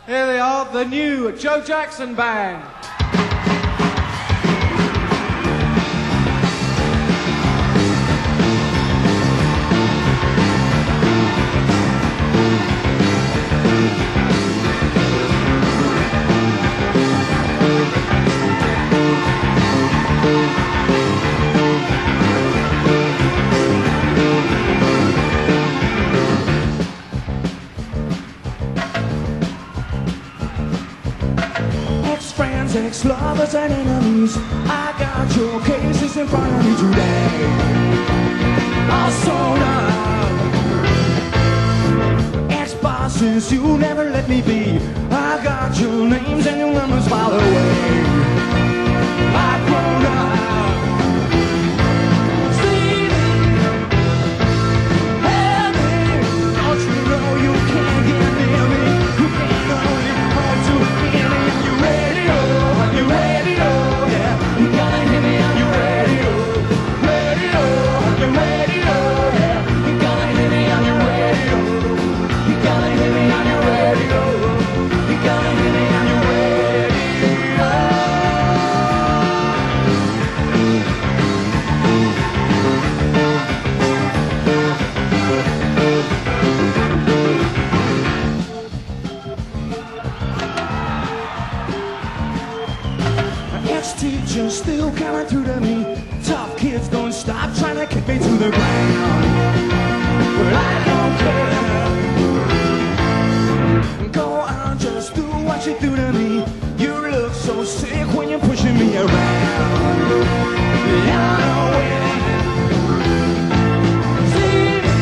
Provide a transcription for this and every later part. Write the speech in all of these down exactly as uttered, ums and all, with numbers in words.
Here they are, the new Joe Jackson Band. Ex-lovers and enemies, I got your cases in front of me today. All sold up. Ex-bosses, you never let me be. I got your names and your numbers filed away. I've grown up. See me, help me. Don't you know you can't get near me? You can't only hold to hear me. Are you ready? You ready, oh, yeah. You gotta hear me on your radio. Radio, you ready, oh, yeah. You gotta hear me on your radio. You gotta hear me on your radio. You gotta hear me on your radio. Ex-teacher still coming through to me. Tough kids don't stop trying to kick me to the ground. But I don't care. Go on, just do what you do to me. You look so sick when you're pushing me around. I know it. See me,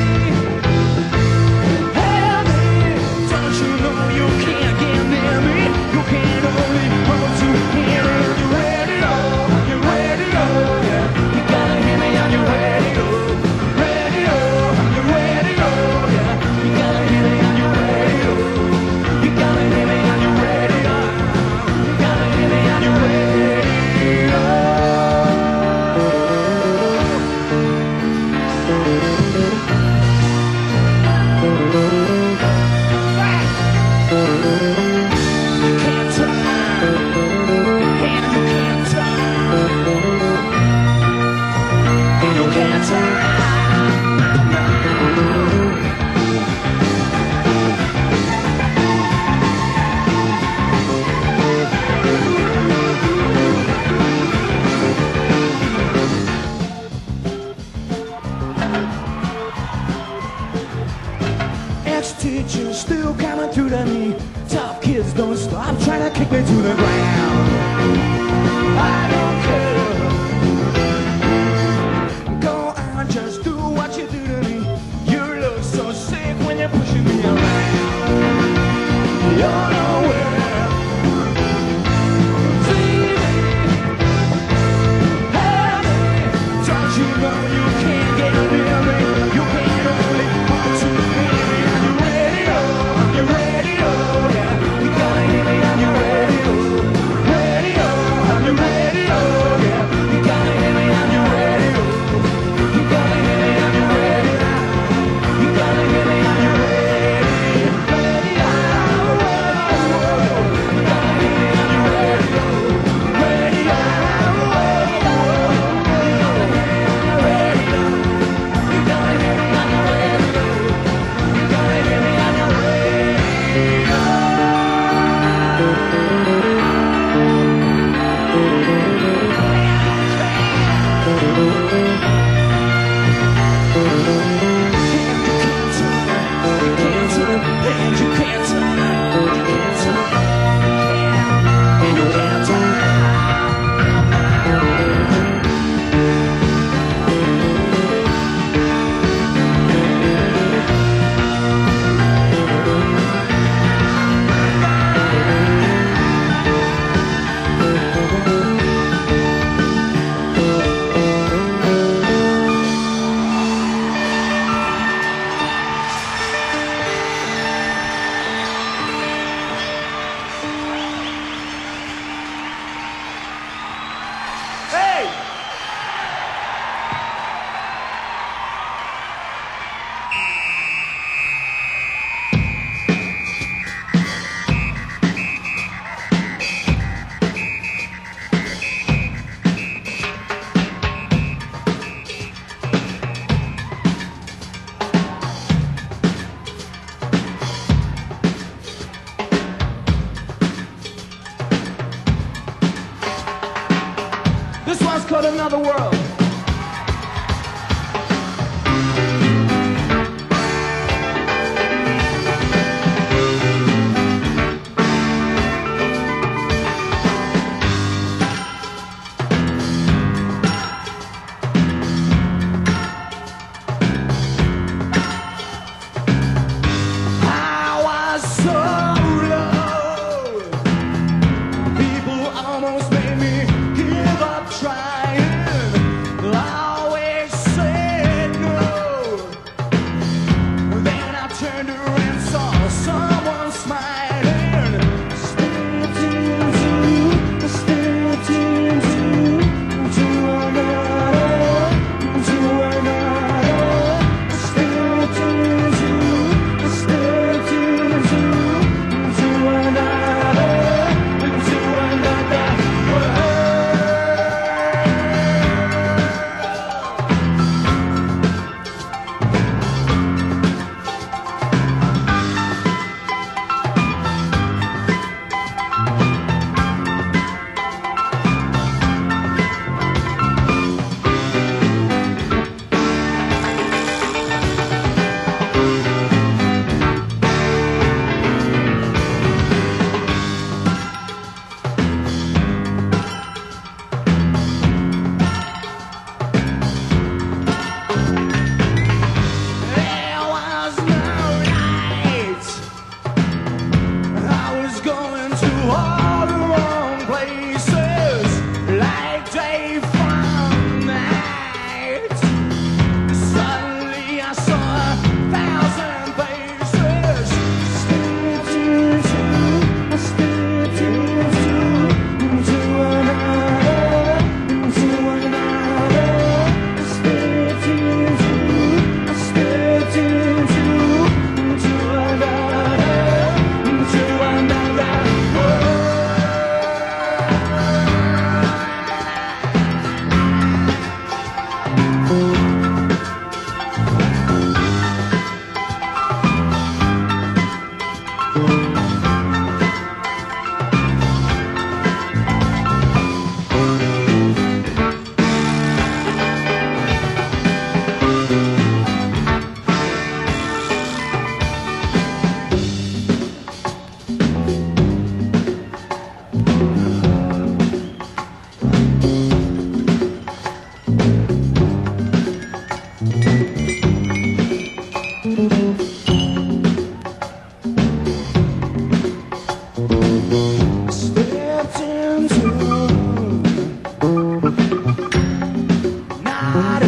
help me. Don't you know you can't get near me? You can't only hold to hear me. You ready, oh, you ready, oh, yeah. You gotta hear me on your radio. Radio, you ready, oh, yeah. You gotta hear me on your radio. You gotta hear me on your radio. You gotta hear me on your radio. You can't turn, and you can't turn, and you can't turn. Ex-teacher still coming through to me. Tough kids don't stop trying to kick me to the ground. I don't care. Go on, just do what you do to me. You look so sick when you're pushing me around. You're nowhere. See me, help me. Don't you know you can't get near me? You can't only hold to hear me. Are you ready, oh, you ready, oh, yeah. You gotta hear me on your radio. Radio, are you ready, oh, yeah. You gotta hear me on your radio. You gotta hear me on your radio. You gotta hear me on your radio. Radio, you gotta hear me on your radio. Radio, you gotta hear me on your radio. You gotta hear me on your radio. And you can't turn, you can't turn, and you can't turn. Stepped into night.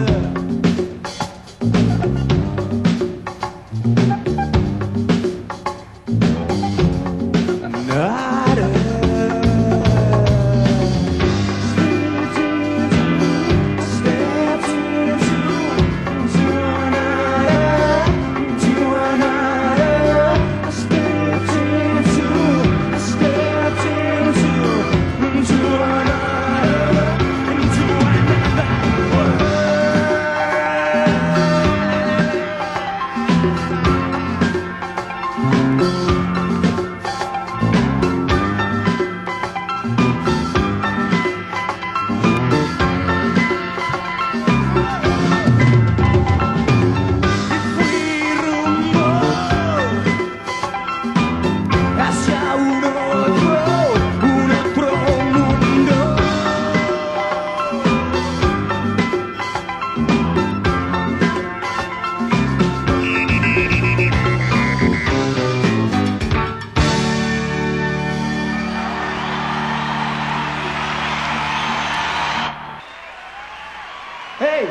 Hey!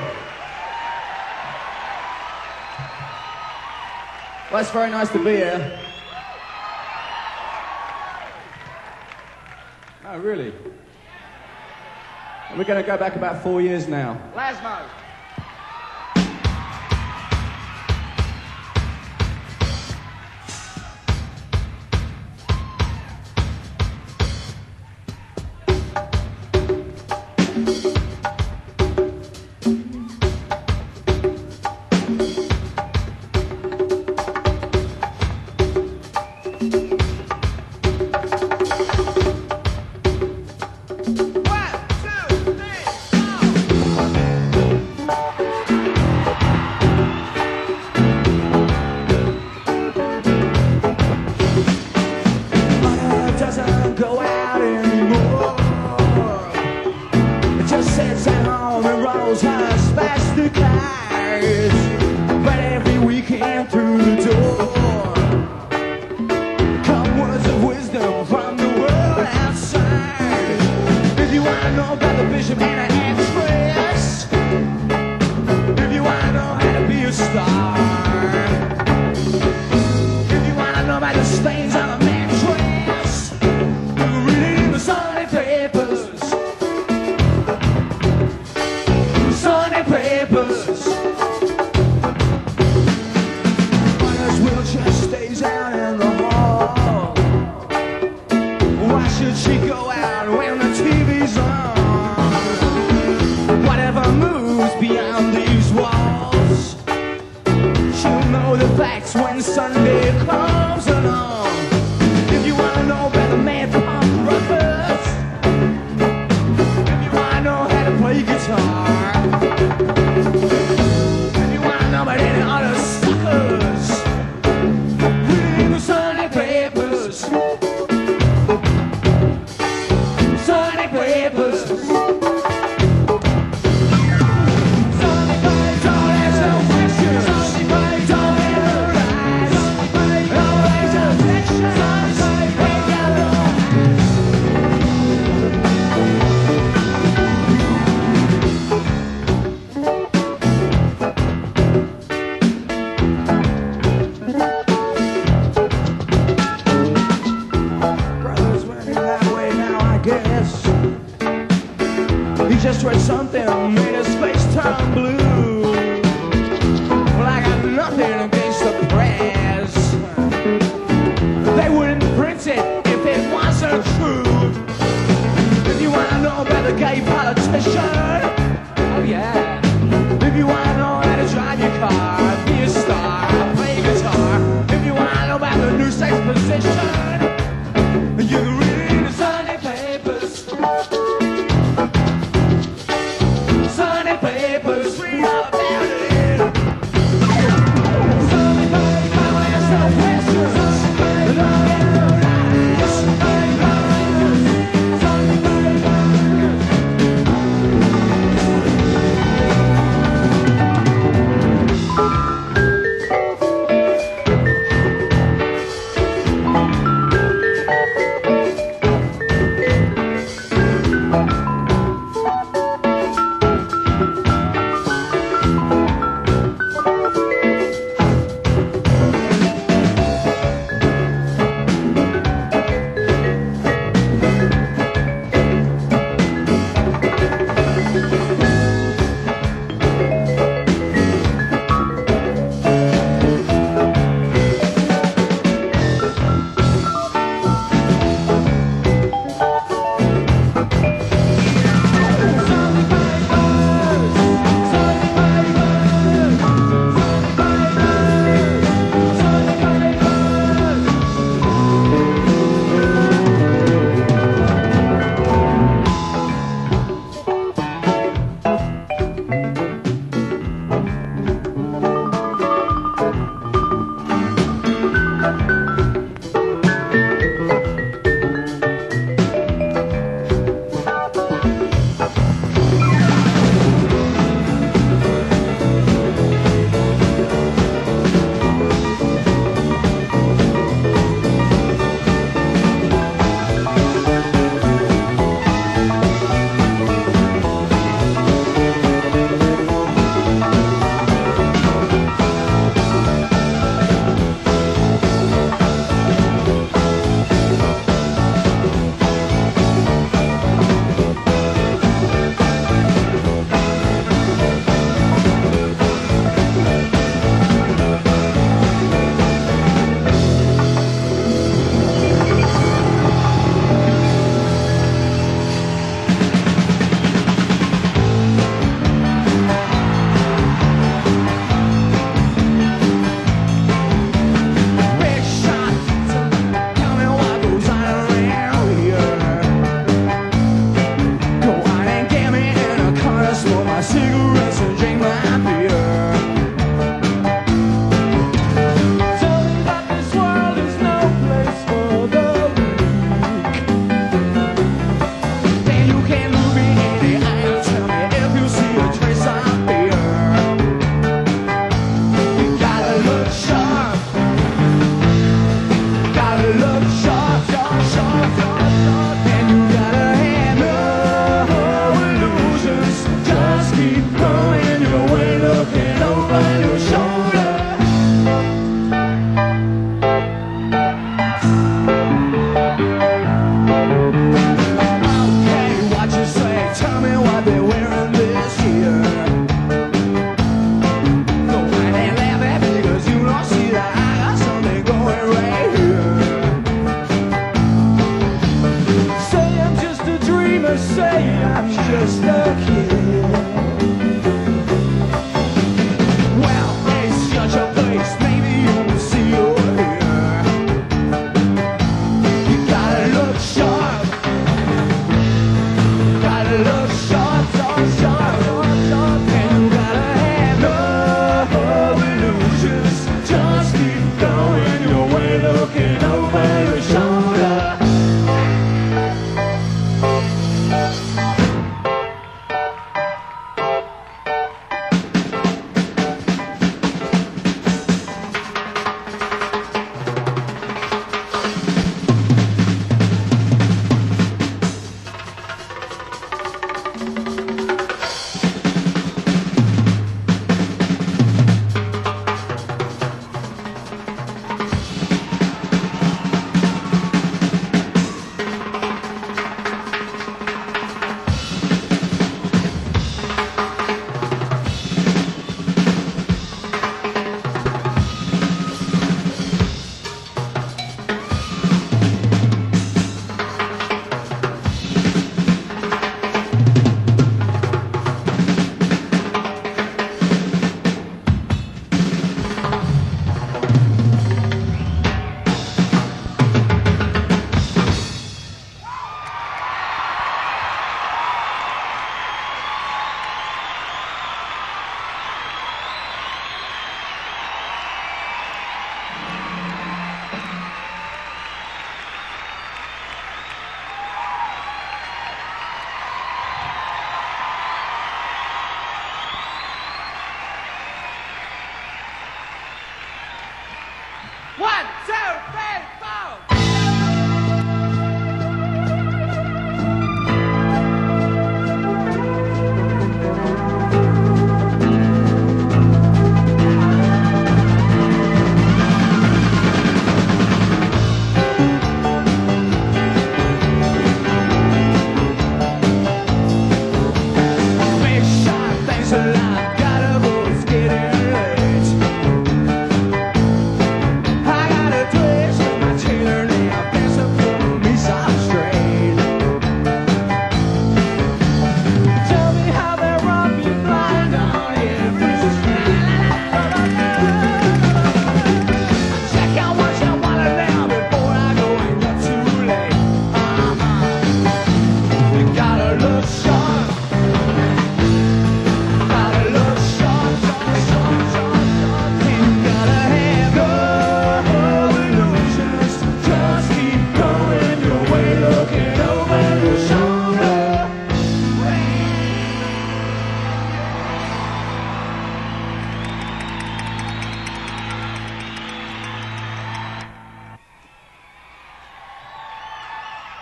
Well, it's very nice to be here. Oh, really? We're going to go back about four years now. Lasmo! Go out anymore. It just sits at home and rolls her spastic eyes. But every weekend through the door come words of wisdom from the world outside. If you wanna know about the bishop and an actress, if you wanna know how to be a star, if you wanna know about the stains on a mattress, Sunday papers, Sunday papers. Mother's wheelchair stays out in the hall. Why should she go out when the T V's on? Whatever moves beyond these walls, she'll know the facts when Sunday comes along. If you wanna know about the man punk rockers, play guitar, if you wanna know about any other suckers, reading the Sunday papers, Sunday papers, Sunday papers, don't ask no questions, Sunday papers, don't analyze, always affection, Sunday papers. He just read something, made his face turn blue. Well, I got nothing against the press. They wouldn't print it if it wasn't true. If you wanna know about the gay politician, oh yeah. If you wanna know how to drive your car, be a star, play guitar. If you wanna know about the new sex position, you read the Sunday papers. Sunday papers, read all about it. Sunday papers, don't ask no questions. Don't analyze. Sunday papers, Sunday papers.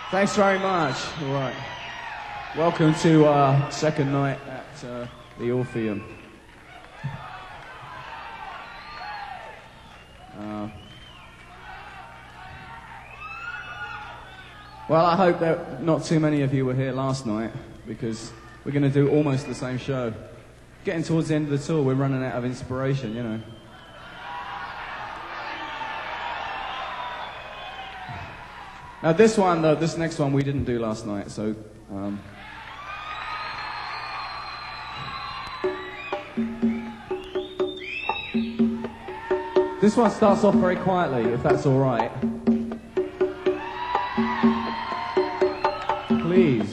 Thanks very much. All right. Welcome to our second night at uh, the Orpheum. Uh, well, I hope that not too many of you were here last night, because we're going to do almost the same show. Getting towards the end of the tour, we're running out of inspiration, you know. Now this one, though, this next one we didn't do last night, so... Um, this one starts off very quietly, if that's all right. Please.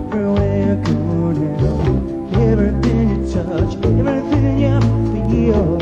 Everything you touch, everything you feel.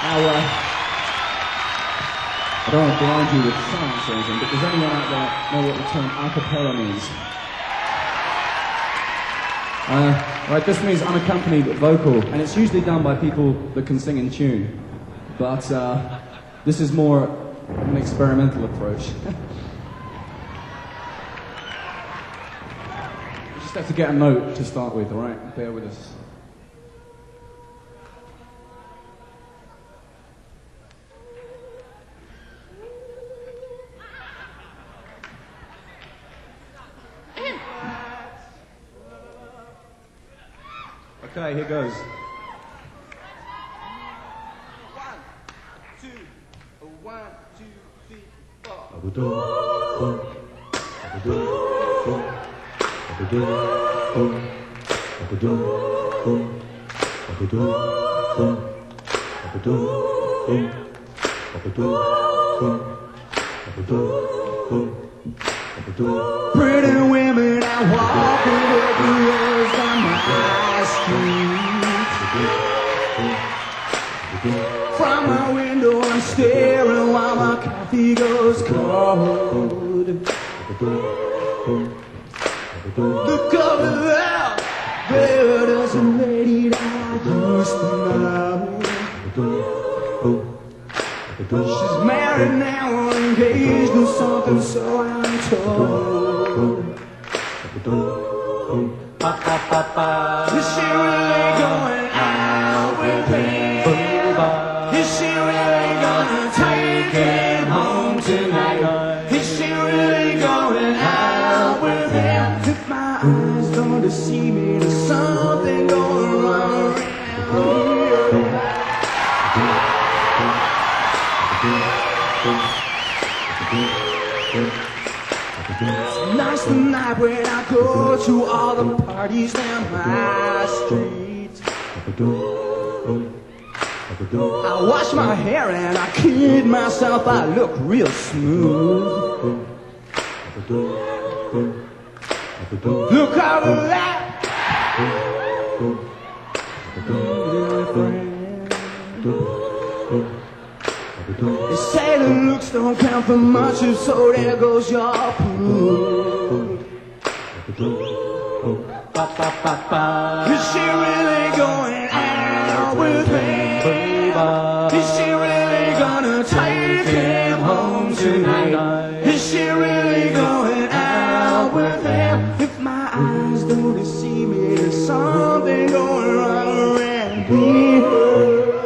Now, uh, I don't want to blind you with science or anything, but does anyone out there know what the term a cappella means? Uh, right, this means unaccompanied vocal, and it's usually done by people that can sing in tune. But uh, this is more an experimental approach. We just have to get a note to start with, all right? Bear with us. Okay, here goes. One, two, one, two, three, four. Pretty women are walking everywhere on my street. From my window I'm staring while my coffee goes cold. Look over there, there there's a lady that I used to know. She's married now, engaged in something, so I'm told. Is she really going out with him? Is she really gonna take him home tonight? Is she really going out with him? If my eyes don't deceive me, there's something going wrong around here. It's nice tonight when I go to all the parties down my street. I wash my hair and I kid myself, I look real smooth. Look over that. They say the looks don't count for much, so there goes your proof. Is she really going out with him? Is she really gonna take him home tonight? Is she really going out with him? If my eyes don't deceive me, there's something going wrong around here.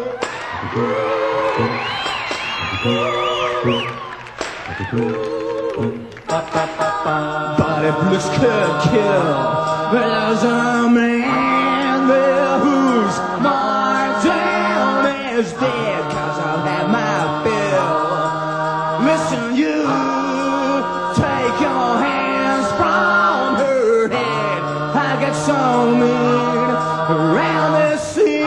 But if looks could kill, there's a man there who's marked down as dead, cause I've had my fill. Listen, you take your hands from her head. I get so mean around this scene.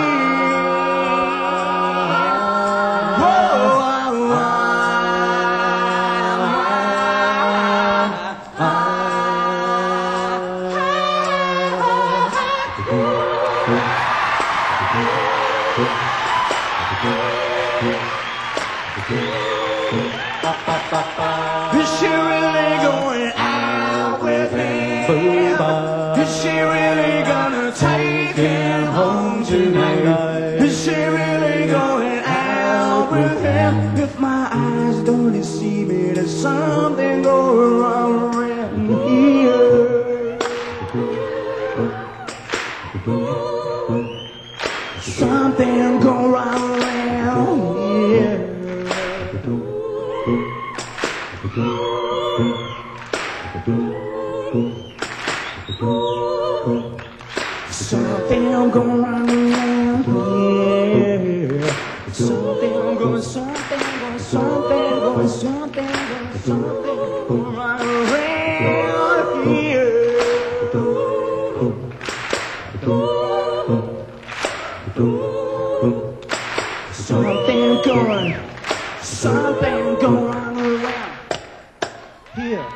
Is she really going out with him? Is she really gonna take him home tonight? Is she really going out with him? If my eyes don't deceive me, there's something going wrong around here. Something going wrong around here. Something going wrong around here. Something going, something going, something going, something going, something going wrong around here. Something going, something going wrong around here.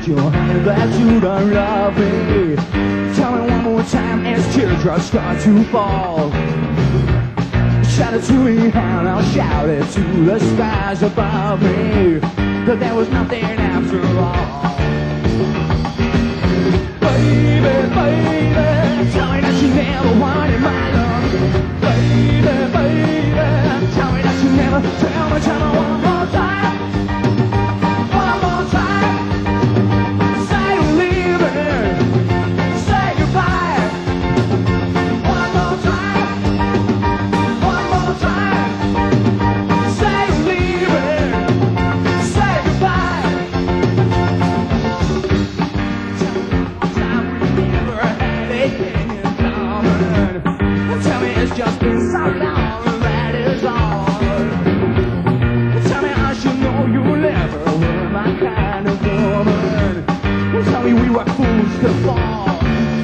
hold your hand that you don't love me. Tell me one more time as teardrops start to fall. Shout it to me and I'll shout it to the skies above me, that there was nothing after all. Baby, baby, tell me that you never wanted my love. Baby, baby, tell me that you never. Tell me, tell me one more time, one more time. Say you're leaving, say goodbye. One more time, one more time. Say you're leaving, say goodbye. Tell me it's just been so long, that is all. Tell me I should know you never were my kind of woman. Tell me we were fools to fall.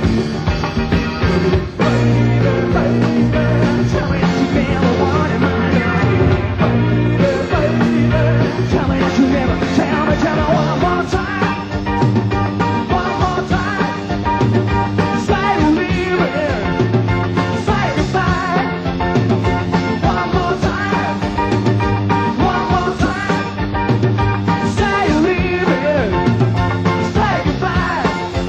Baby, baby, tell me that you never wanted my love. Baby, baby, tell me that you never. Tell me, tell me one more time, one more time. Say you're leaving, say goodbye. One more time, one more time. Say you're leaving, say goodbye.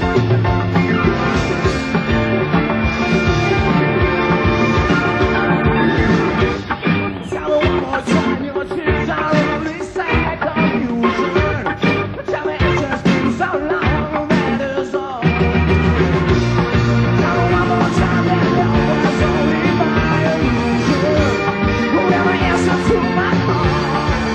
Tell me one more time, your tears are only sad confusion. Tell me it's just been so long, that is all. Tell me one more time that love was only my illusion. Whoever answers to my heart.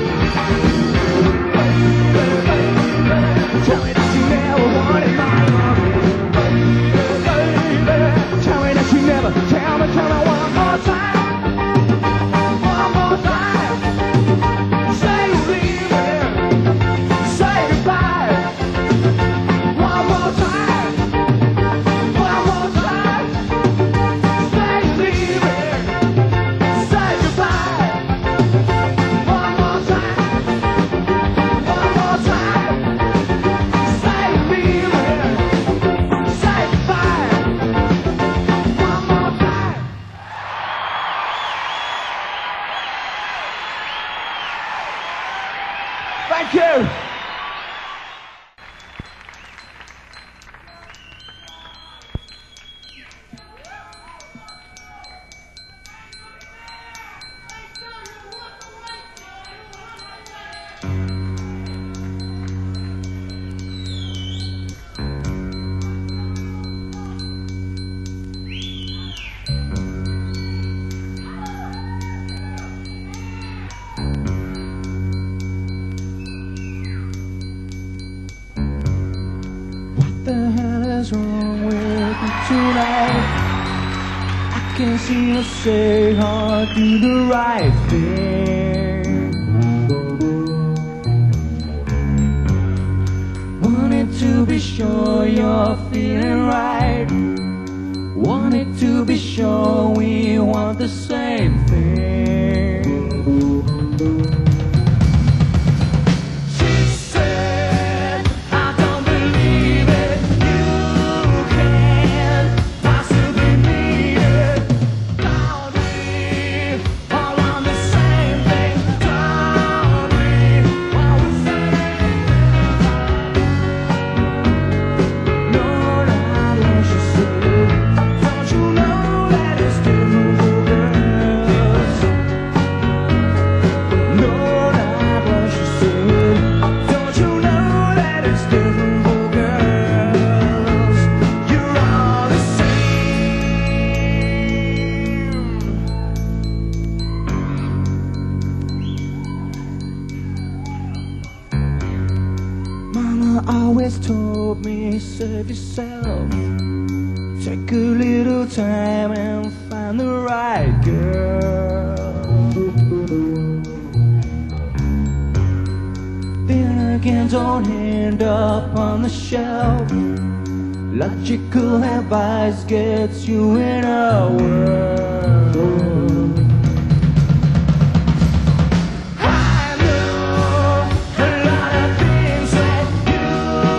Baby, baby, tell me that you never wanted my love. Baby, baby, tell me that you never. Tell me, tell me one more time, one more time. Say you're leaving, say goodbye. One more time, one more time. Say you're leaving, say goodbye. One more time, one more time. Say you're leaving, say goodbye. One more time. Thank you. What the hell is wrong with you tonight? I can't seem to say or do the right thing. Wanted to be sure you're feeling right. Wanted to be sure we want the same thing. She said, I don't believe it. You can't possibly mean it. Thought we all want the same thing. Thought we all the same. No, not what she said. Don't you know that it's different for girls? No, not what she said. Don't you know that it's different for girls? You're all the same. Mama always told me, save yourself. Take a little time and find the right girl. Then again, don't end up on the shelf. Logical advice gets you in a world. I know a lot of things that you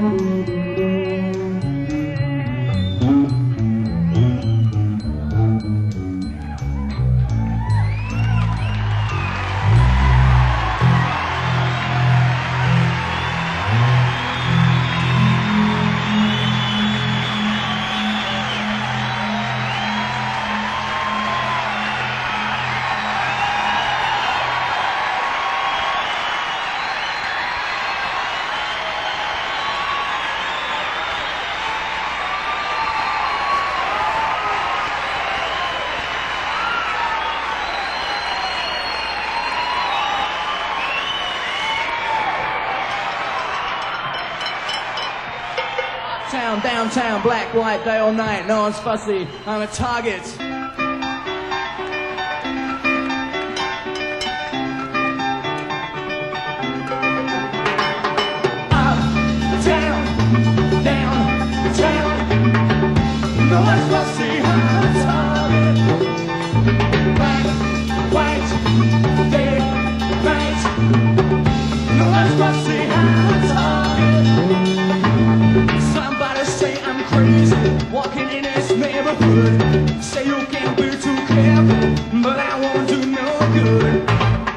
Town, downtown, black, white, day or night, no one's fussy, I'm a target. Up, down, down, town, no one's fussy, I'm a target. Black, white, day, night, no one's fussy, I'm a target. Somebody say I'm crazy, walking in this neighborhood. Say you can't be too careful, but I won't do no good.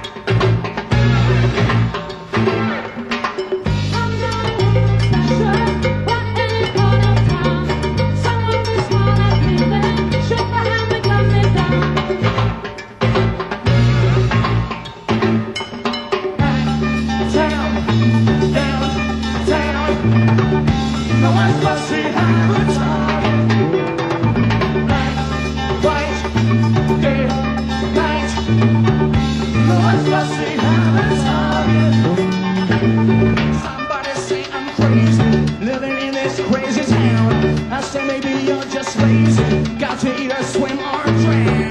I'm not a special, but any part of town. Someone is wanna be there, shake my hand and cut me down. Town, downtown, no one's fussy, I'm a target. Black, white, day, night, no one's fussy, I'm a target. Somebody say I'm crazy, living in this crazy town. I say maybe you're just lazy, got to either swim or drown.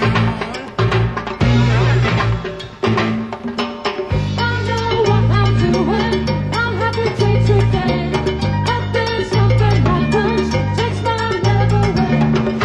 I know what I'm doing, I'm happy day to day. But then something happens, takes my love away.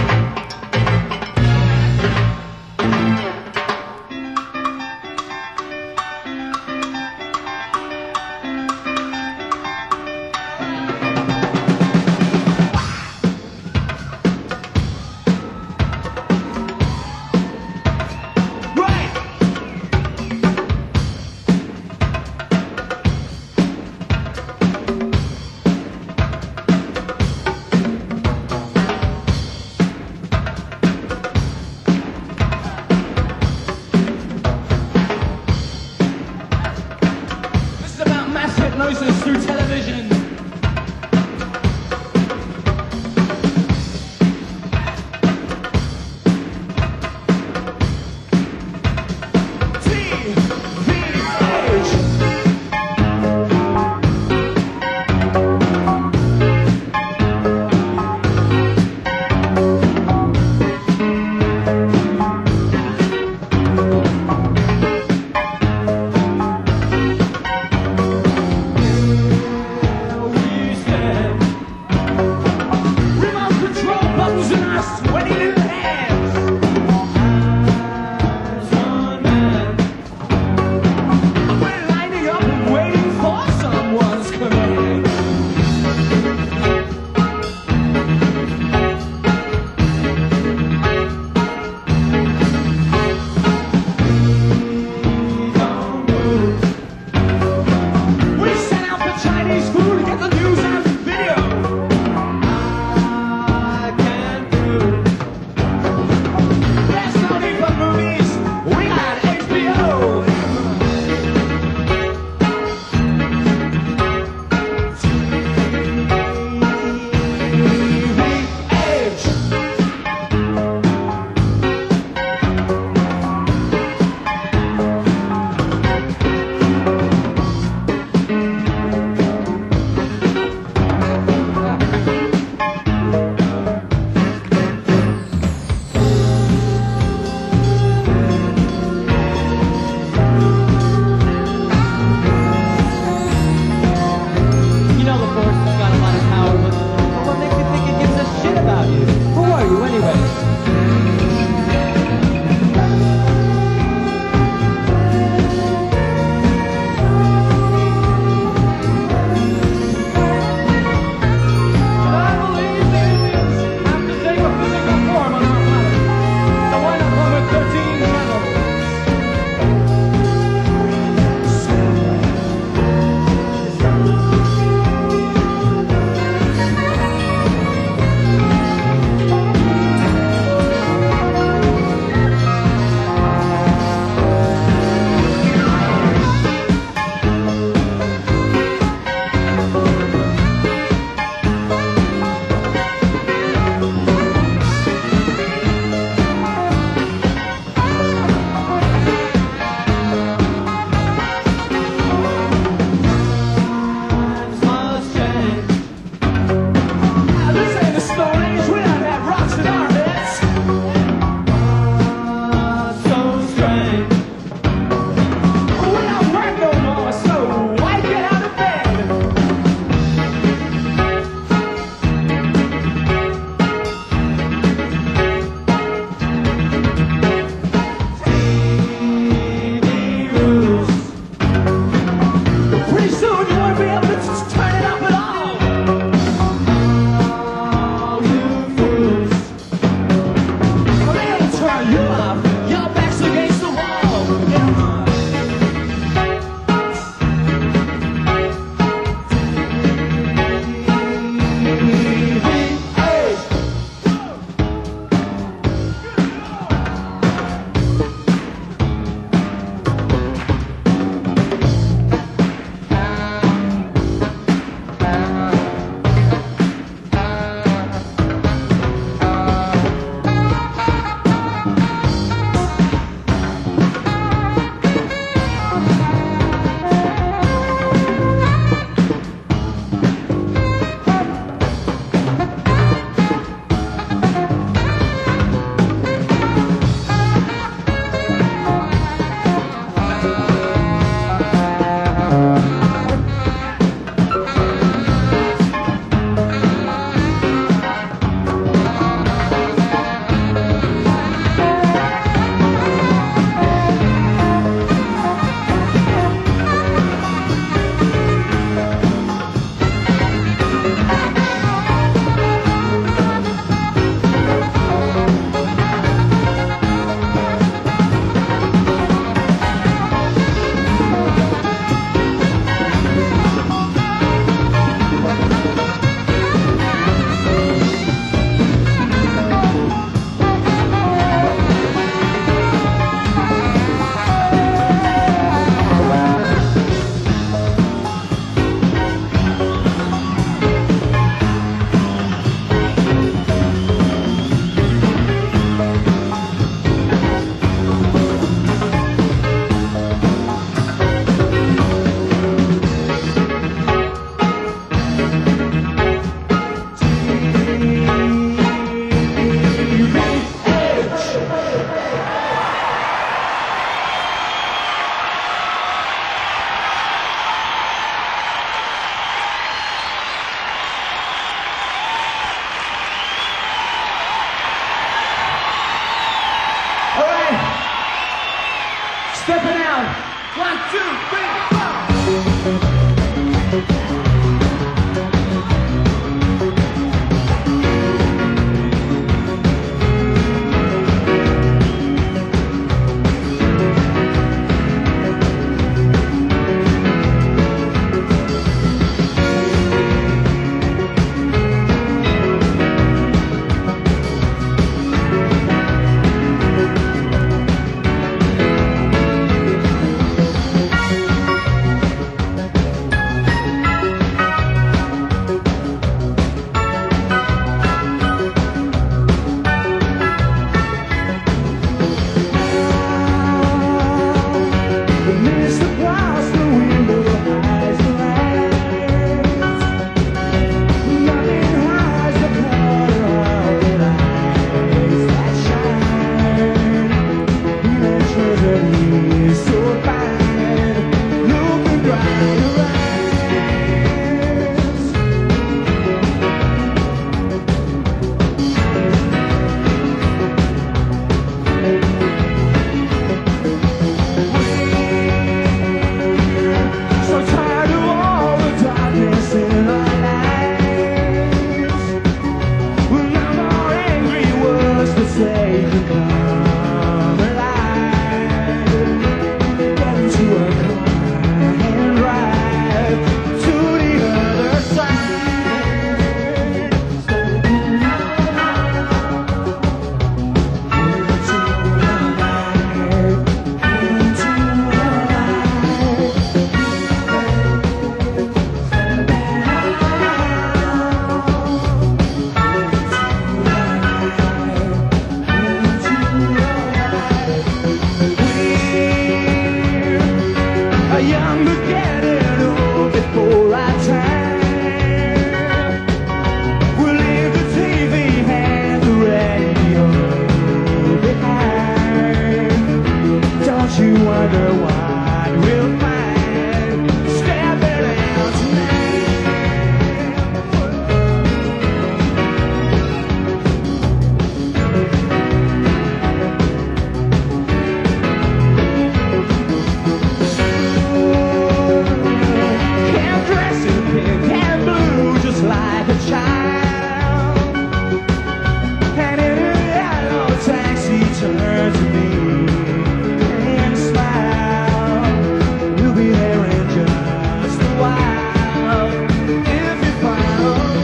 time. And in a yellow taxi turns to me and smile. We'll be there in just a while. If you follow me.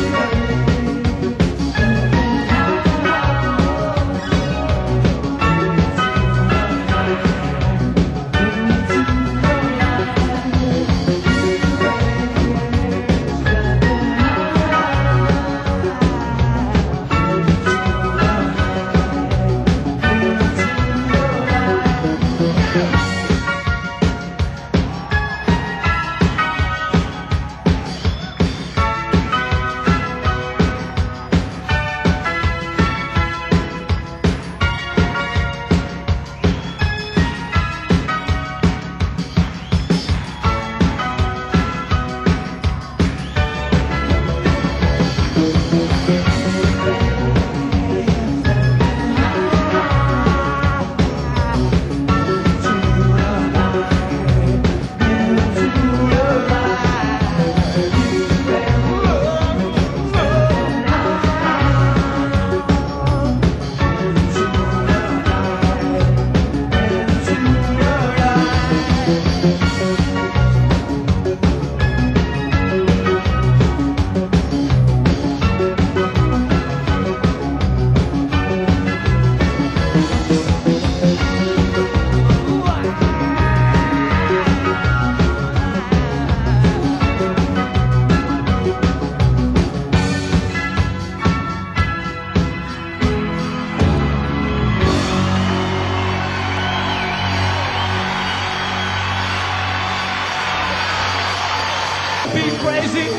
Be crazy.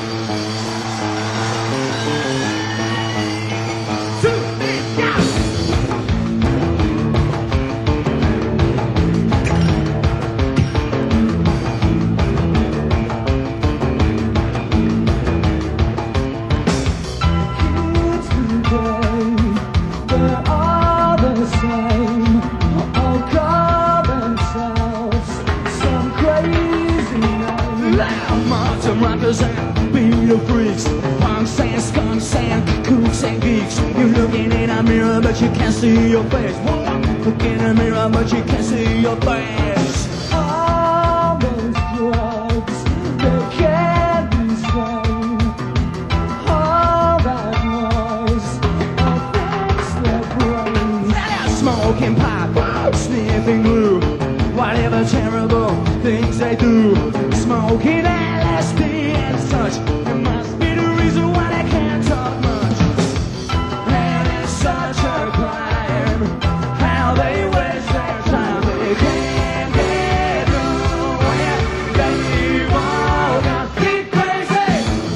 Two, three, go. Kids today, they're all the same. All call themselves some crazy name. Loud mountain rockers and beat freaks, punks and skunks and kooks and geeks. You're looking in a mirror but you can't see your face. Look in a mirror but you can't see your face. All those drugs, they can't be sane. All that noise affects their brains. Smoking pot, sniffing glue, whatever terrible things they do. Smoking L S D and such, it must be the reason why they can't talk much. And it's such a crime, how they waste their time. They can't get nowhere, they've all got be crazy.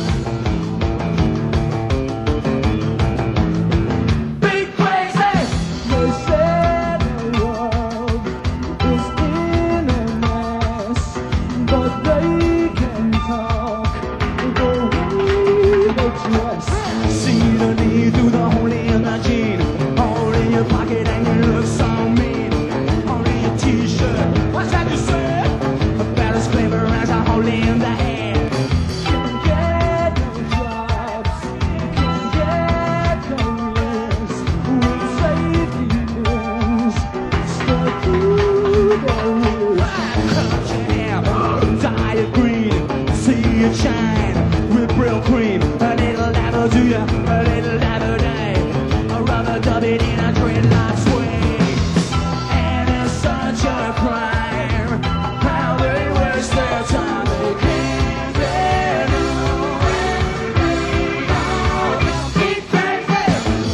Be crazy. They said the world is in a mess, but they can talk the way they dress. See the need through the hole in the jean, hole in your pocket and you look so mean. Hole in your t-shirt, what's that you say? About as clever as a hole in the head. Can't get no jobs, can't get careers with safety pins stuck through their ears. Cut your hair, dye it green, see it shine with real cream. A little dabble do ya, a little dabble day. A rubber dub it in a dreadlock swing. And it's such a crime, how they waste their time. They can't get nowhere. Be crazy.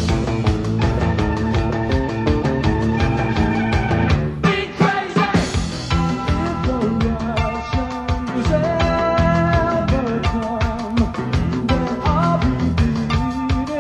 Be crazy. If the Russians ever come, then I'll be beating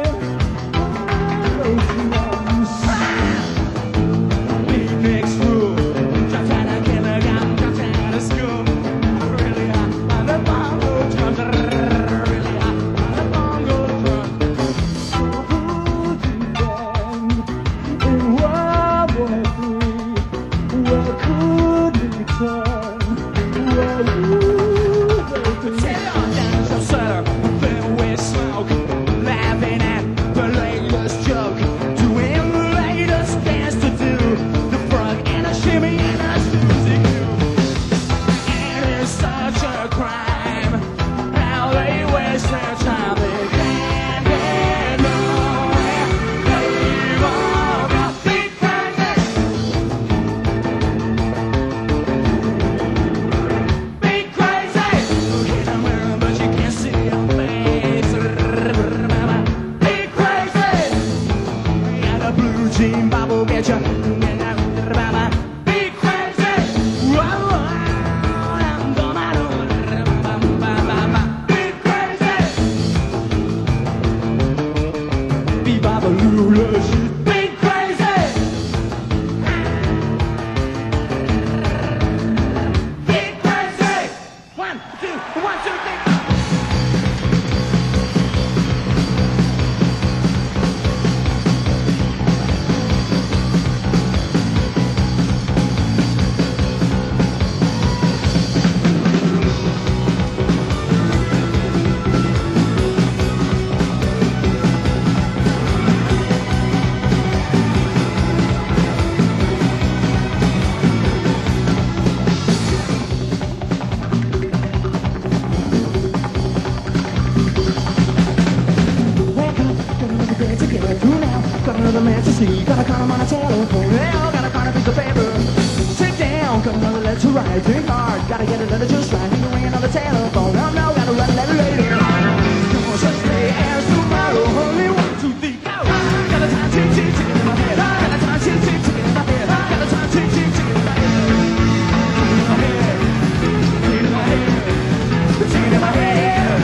see. Gotta call him on a telephone. Well, gotta find a piece of paper. Sit down, got another letter to write. Think hard, gotta get a letter just right. Hear the ringing on the telephone. Oh no, gotta write a letter later. No such day as tomorrow. Only one, two, three, go. Got a time tick, tick, ticking in my head. Got a time tick, tick, ticking in my head. Got a time tick, tick, ticking in my head. In my head, in my head, ticking in my head.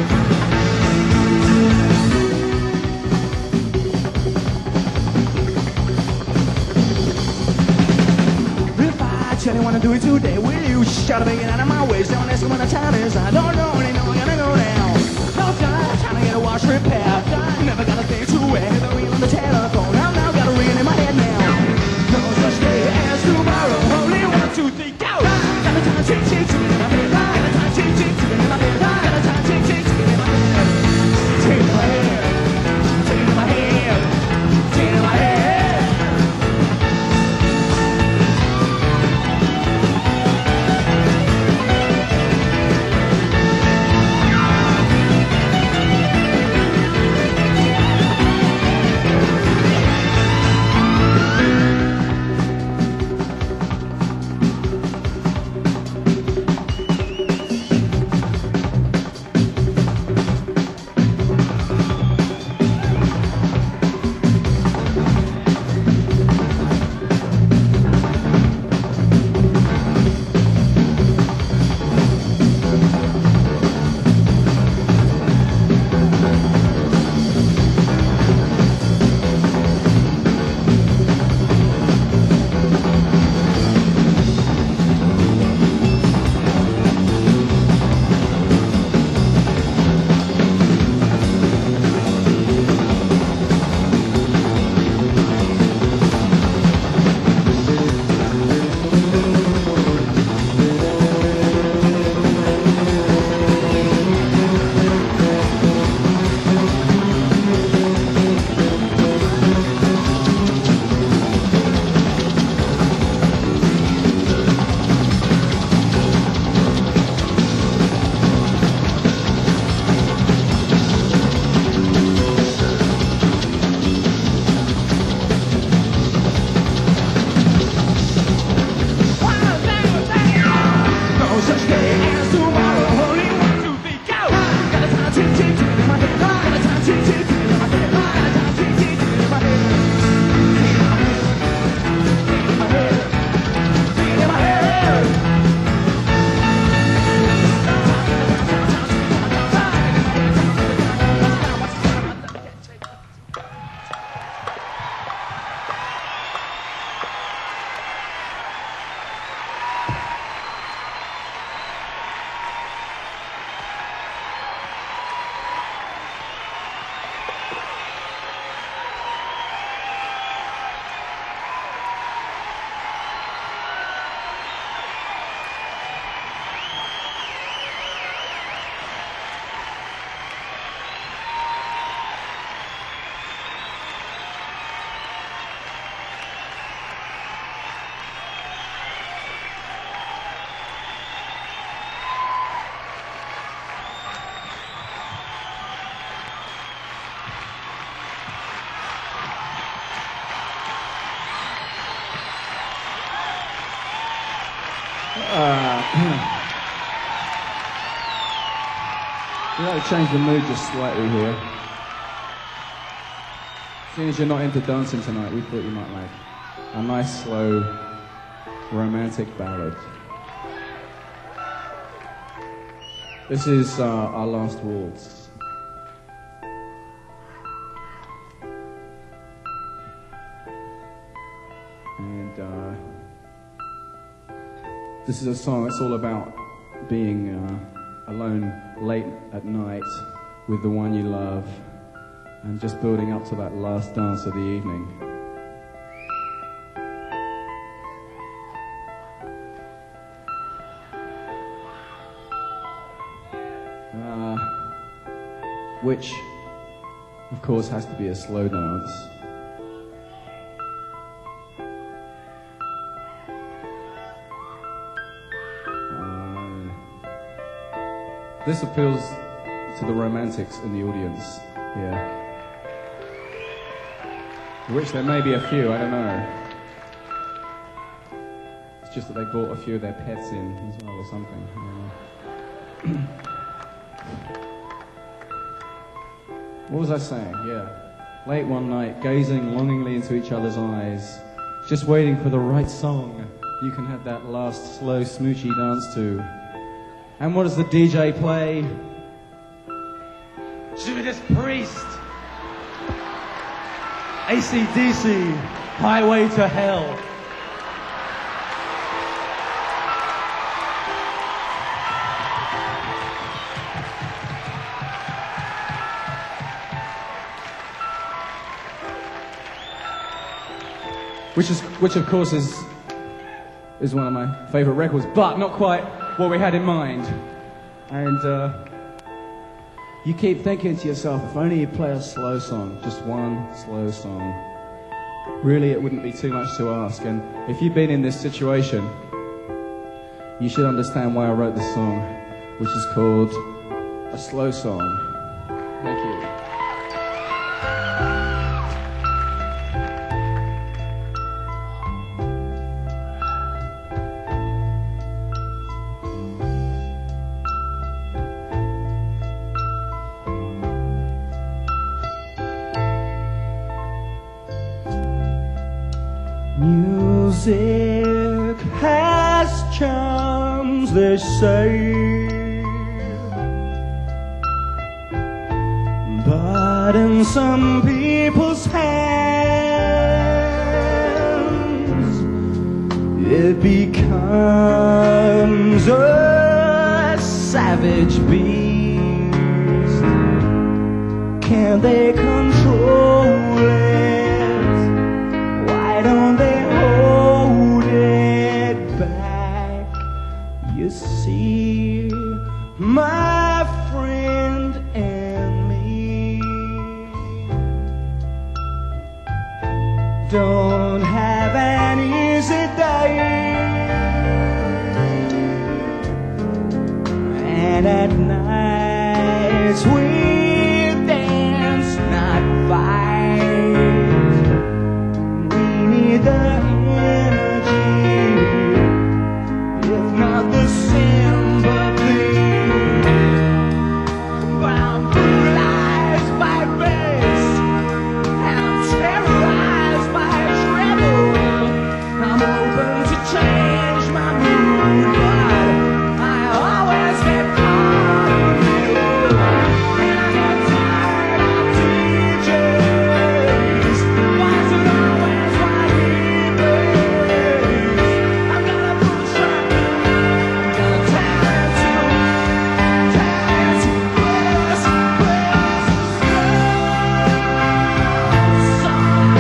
If I tell you wanna do it today, will you shut up and get out of my way? Don't ask me when the time is. I don't know, only know I'm gonna go down. No time, trying to get a wash repair. Never got a thing to wear. The ring on the telephone. Now, now, got a ring in my head now. No such day as tomorrow. Only one, two, three, go. Got a time, tick, tick, ticking in my head. Got a time, tick, tick, ticking in my head. Got a time, tick, tick, ticking in my head. Ticking in my head. Ticking in my head. Ticking in my head. We like to change the mood just slightly here. Seeing as you're not into dancing tonight, we thought you might like a nice, slow, romantic ballad. This is uh, our last waltz. And uh, this is a song that's all about being uh, alone late at night with the one you love and just building up to that last dance of the evening. Uh, which, of course, has to be a slow dance. This appeals to the romantics in the audience here. Which there may be a few, I don't know. It's just that they brought a few of their pets in as well or something. I don't know. What was I saying? Yeah. Late one night, gazing longingly into each other's eyes, just waiting for the right song you can have that last slow smoochy dance to. And what does the D J play? Judas Priest, A C D C, Highway to Hell. Which is, which of course is, is one of my favourite records, but not quite what we had in mind. And uh, you keep thinking to yourself, if only you play a slow song, just one slow song, really it wouldn't be too much to ask. And if you've been in this situation, you should understand why I wrote this song, which is called A Slow Song. Thank you. Music has charms, they say, but in some people's hands it becomes a savage beast. Can they control it? Why don't they hold it back? You see, my friend and me don't have an easy day, and at night we dance, not fight. We need the energy, if not the sympathy. But I'm brutalized by bass, and I'm terrorized by treble. I'm open to change my mood, but I always get caught in you. And I get tired of D Js. Why is it always my replays? I'm gonna push up, I'm gonna tear into, tear into bliss, bliss, slow song.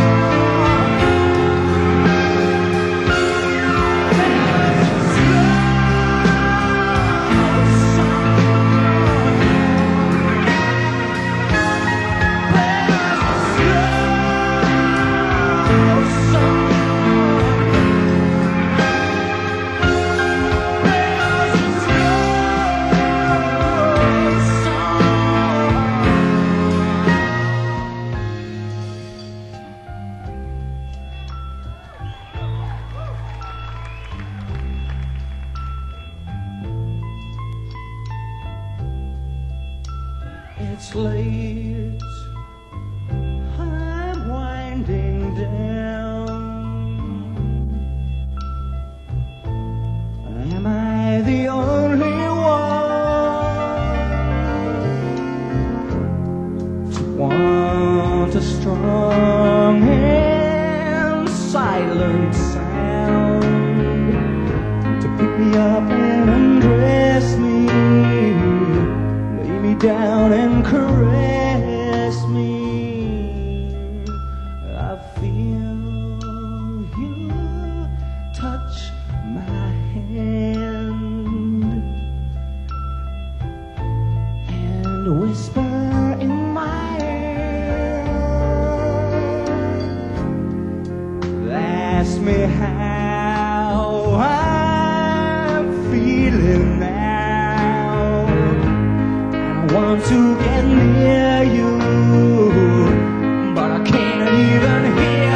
It's late, I'm winding down. Am I the only one to want a strong and silent sound to pick me up and undress me, lay me down and caress me? I feel you touch my hand and whisper in my ear, ask me how I'm feeling now. I want to get near you, but I can't even hear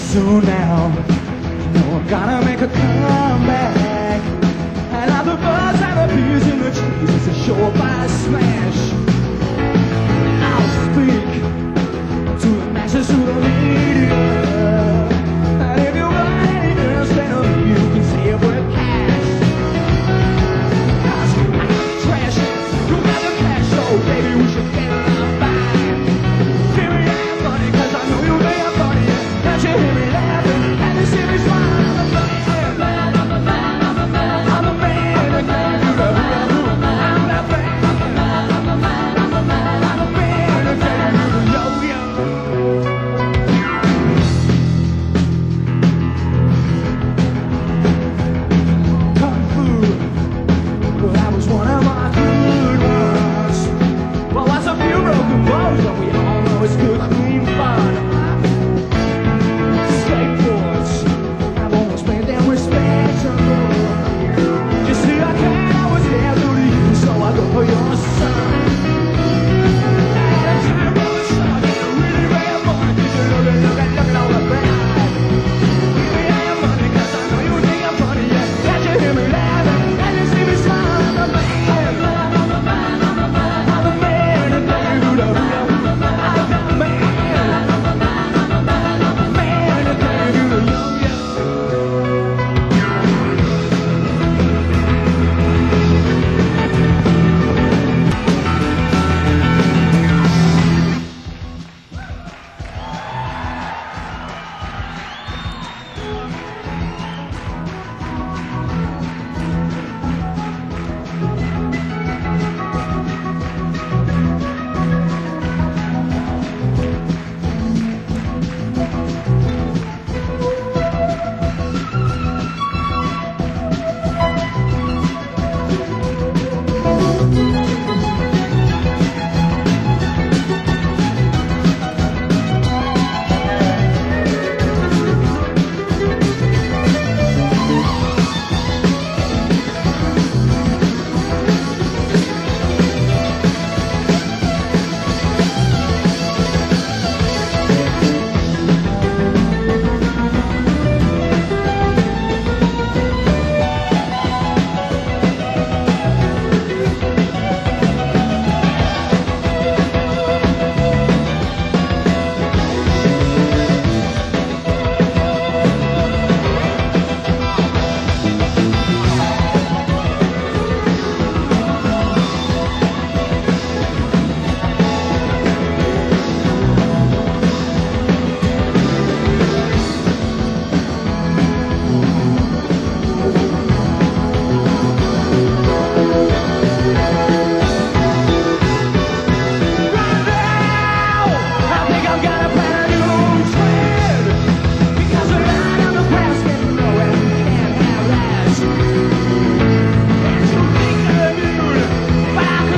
So now, you know I'm gonna make a comeback. And all the birds and the bees in the trees, it's a surefire smash. I'll speak to the masses, to the media. And if you got any girls, then you can say it with cash. Cause I got the trash, you got the cash, so baby we should get along fine. Give me that money, cause I know you think I'm funny. Can't you hear me laughing? And you see me smile? I'm a man, I'm a man, I'm a man, I'm a man, I'm a man, I'm a man, I'm a man, I'm a man, I'm a man, I'm a man, I'm a man, I'm a man, yo-yo. Kung Fu, well that was one of my good ones. Well that's a few broken bones, but we all know it's good, clean fun. Skateboards, I've almost made them respectable. You see, I can't always there through the years, so I go for your son. And a time for the sun, and a really rare boy. Did you look at, look at, look at all the bad? Give me that money, cause I know you think I'm funny, yeah. Can't you hear me laughing? And you see me smile? I'm a man, I'm a man, I'm a man, I'm a man, and then you do the real. I'm a man, I'm a man, I'm a man, I'm a man, and then you do the yo-yo.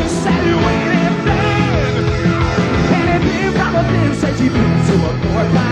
Says you've been to a board.